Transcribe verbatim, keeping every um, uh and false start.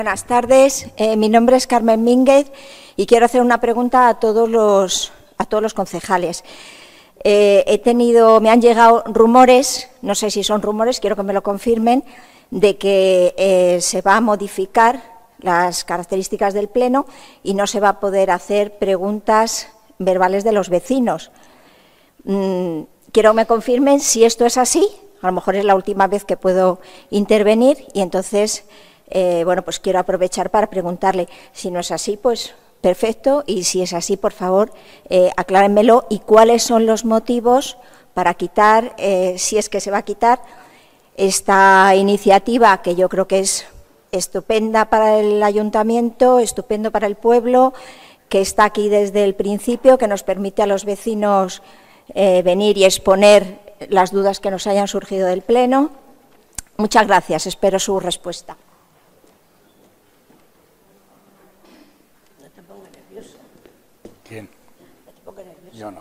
Buenas tardes, eh, mi nombre es Carmen Mínguez y quiero hacer una pregunta a todos los, a todos los concejales. Eh, he tenido, me han llegado rumores, no sé si son rumores, quiero que me lo confirmen, de que eh, se va a modificar las características del Pleno y no se va a poder hacer preguntas verbales de los vecinos. Mm, quiero que me confirmen si esto es así, a lo mejor es la última vez que puedo intervenir y entonces, eh, bueno, pues quiero aprovechar para preguntarle si no es así, pues perfecto, y si es así, por favor, eh, aclárenmelo y cuáles son los motivos para quitar, eh, si es que se va a quitar, esta iniciativa que yo creo que es estupenda para el ayuntamiento, estupendo para el pueblo, que está aquí desde el principio, que nos permite a los vecinos eh, venir y exponer las dudas que nos hayan surgido del Pleno. Muchas gracias, espero su respuesta. ¿Quién? Yo no.